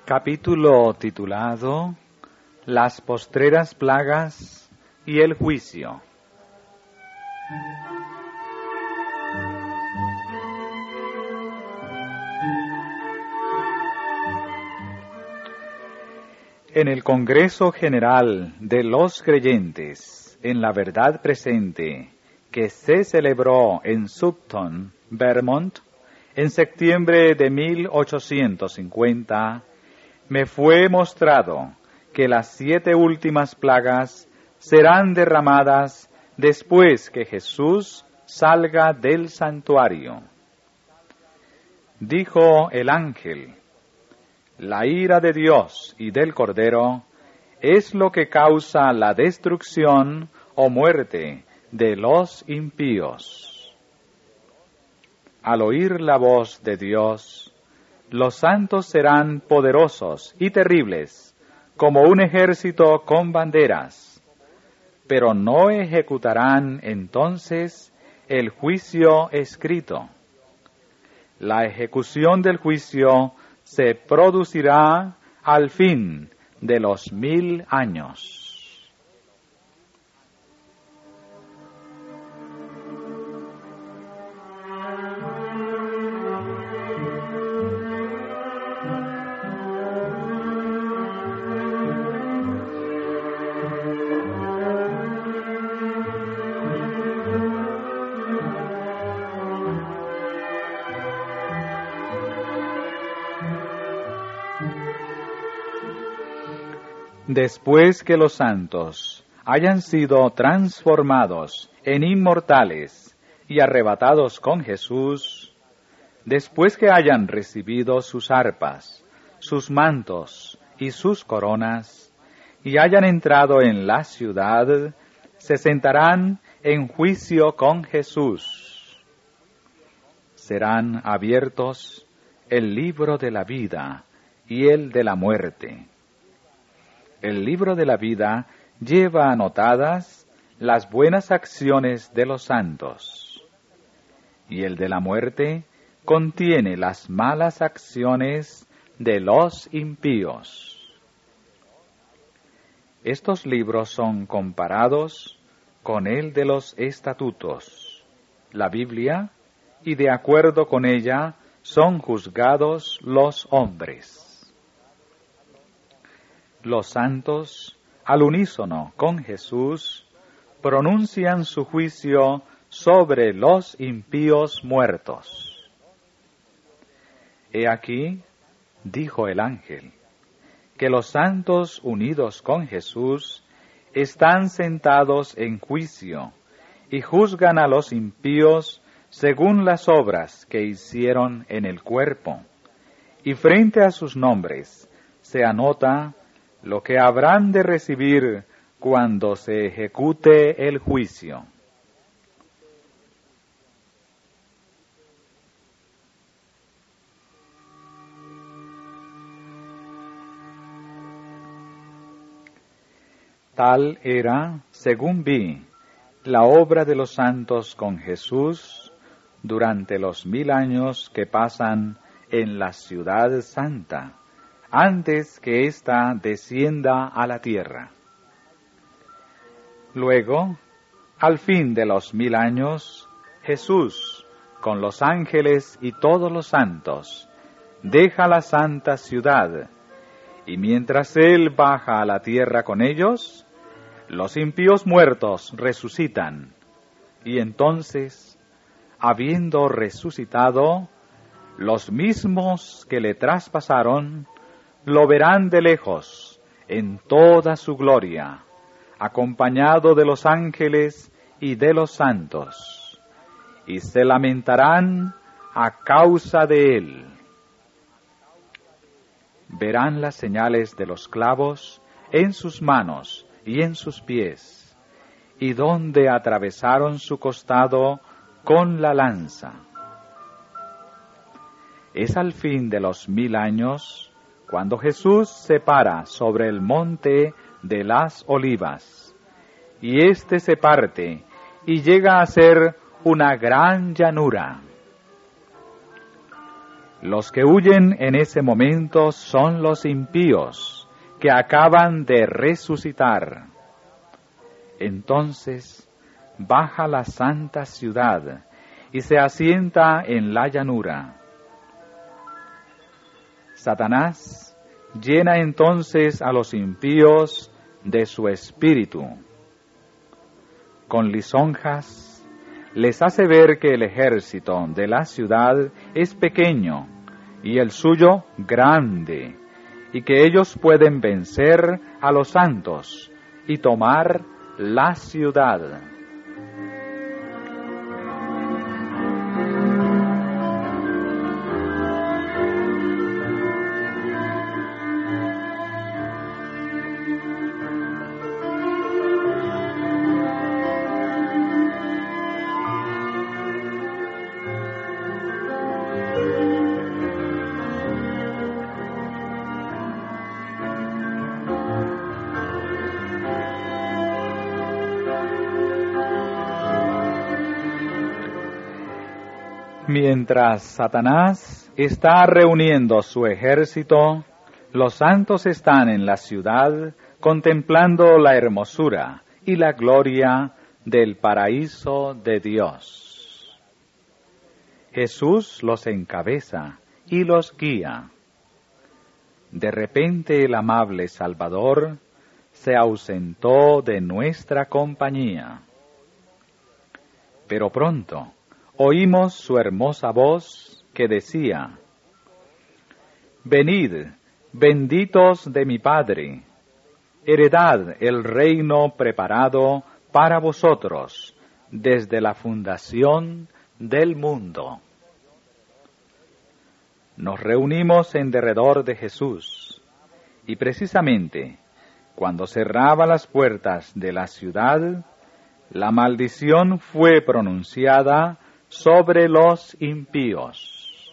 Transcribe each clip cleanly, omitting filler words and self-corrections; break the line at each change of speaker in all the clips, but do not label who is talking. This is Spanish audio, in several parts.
Capítulo titulado Las postreras plagas y el juicio. En el Congreso General de los Creyentes en la Verdad Presente, que se celebró en Sutton, Vermont, en septiembre de 1850, me fue mostrado que las 7 últimas plagas serán derramadas después que Jesús salga del santuario. Dijo el ángel: la ira de Dios y del Cordero es lo que causa la destrucción o muerte de los impíos. Al oír la voz de Dios, los santos serán poderosos y terribles, como un ejército con banderas, pero no ejecutarán entonces el juicio escrito. La ejecución del juicio se producirá al fin de los 1000 años. Después que los santos hayan sido transformados en inmortales y arrebatados con Jesús, después que hayan recibido sus arpas, sus mantos y sus coronas, y hayan entrado en la ciudad, se sentarán en juicio con Jesús. Serán abiertos el libro de la vida y el de la muerte. El libro de la vida lleva anotadas las buenas acciones de los santos, y el de la muerte contiene las malas acciones de los impíos. Estos libros son comparados con el de los estatutos, la Biblia, y de acuerdo con ella son juzgados los hombres. Los santos, al unísono con Jesús, pronuncian su juicio sobre los impíos muertos. He aquí, dijo el ángel, que los santos unidos con Jesús están sentados en juicio y juzgan a los impíos según las obras que hicieron en el cuerpo, y frente a sus nombres se anota lo que habrán de recibir cuando se ejecute el juicio. Tal era, según vi, la obra de los santos con Jesús durante los 1000 años que pasan en la ciudad santa, antes que ésta descienda a la tierra. Luego, al fin de los 1000 años, Jesús, con los ángeles y todos los santos, deja la santa ciudad, y mientras Él baja a la tierra con ellos, los impíos muertos resucitan, y entonces, habiendo resucitado, los mismos que le traspasaron, lo verán de lejos, en toda su gloria, acompañado de los ángeles y de los santos, y se lamentarán a causa de él. Verán las señales de los clavos en sus manos y en sus pies, y donde atravesaron su costado con la lanza. Es al fin de los 1000 años, cuando Jesús se para sobre el monte de las Olivas, y éste se parte y llega a ser una gran llanura. Los que huyen en ese momento son los impíos, que acaban de resucitar. Entonces baja la santa ciudad y se asienta en la llanura. Satanás llena entonces a los impíos de su espíritu. Con lisonjas les hace ver que el ejército de la ciudad es pequeño y el suyo grande, y que ellos pueden vencer a los santos y tomar la ciudad. Mientras Satanás está reuniendo su ejército, los santos están en la ciudad contemplando la hermosura y la gloria del paraíso de Dios. Jesús los encabeza y los guía. De repente el amable Salvador se ausentó de nuestra compañía. Pero pronto oímos su hermosa voz que decía: «Venid, benditos de mi Padre, heredad el reino preparado para vosotros desde la fundación del mundo». Nos reunimos en derredor de Jesús, y precisamente cuando cerraba las puertas de la ciudad, la maldición fue pronunciada sobre los impíos.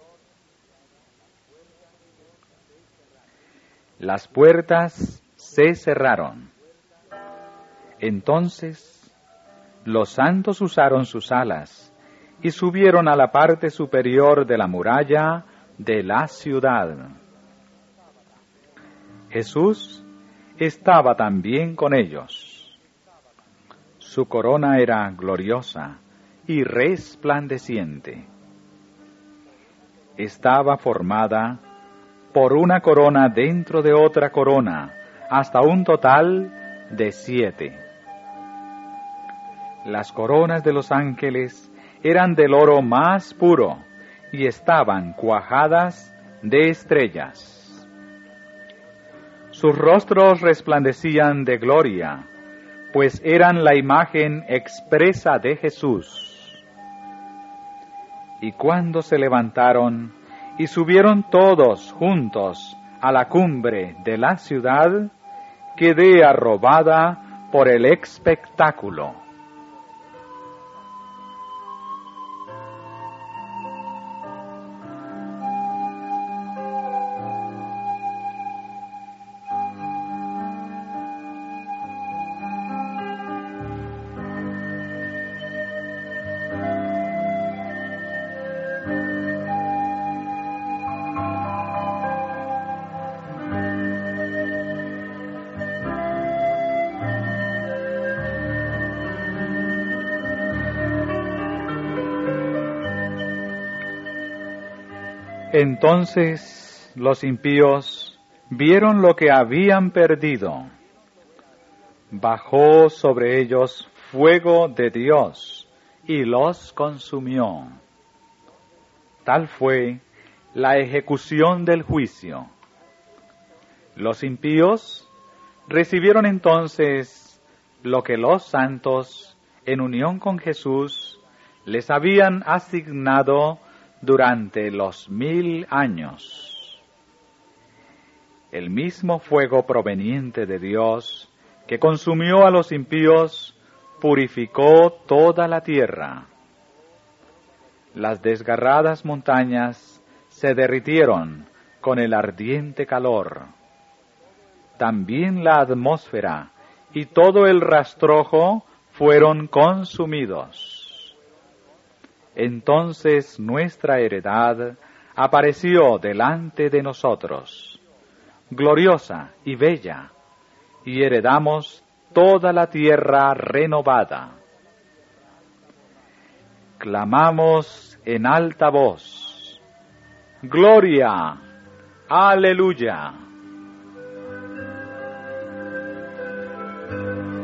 Las puertas se cerraron. Entonces los santos usaron sus alas y subieron a la parte superior de la muralla de la ciudad. Jesús estaba también con ellos. Su corona era gloriosa y resplandeciente. Estaba formada por una corona dentro de otra corona, hasta un total de 7. Las coronas de los ángeles eran del oro más puro y estaban cuajadas de estrellas. Sus rostros resplandecían de gloria, pues eran la imagen expresa de Jesús. Y cuando se levantaron y subieron todos juntos a la cumbre de la ciudad, quedé arrobada por el espectáculo. Entonces los impíos vieron lo que habían perdido. Bajó sobre ellos fuego de Dios y los consumió. Tal fue la ejecución del juicio. Los impíos recibieron entonces lo que los santos, en unión con Jesús, les habían asignado durante los 1000 años. El mismo fuego proveniente de Dios que consumió a los impíos purificó toda la tierra. Las desgarradas montañas se derritieron con el ardiente calor. También la atmósfera y todo el rastrojo fueron consumidos. Entonces nuestra heredad apareció delante de nosotros, gloriosa y bella, y heredamos toda la tierra renovada. Clamamos en alta voz, ¡Gloria! ¡Aleluya!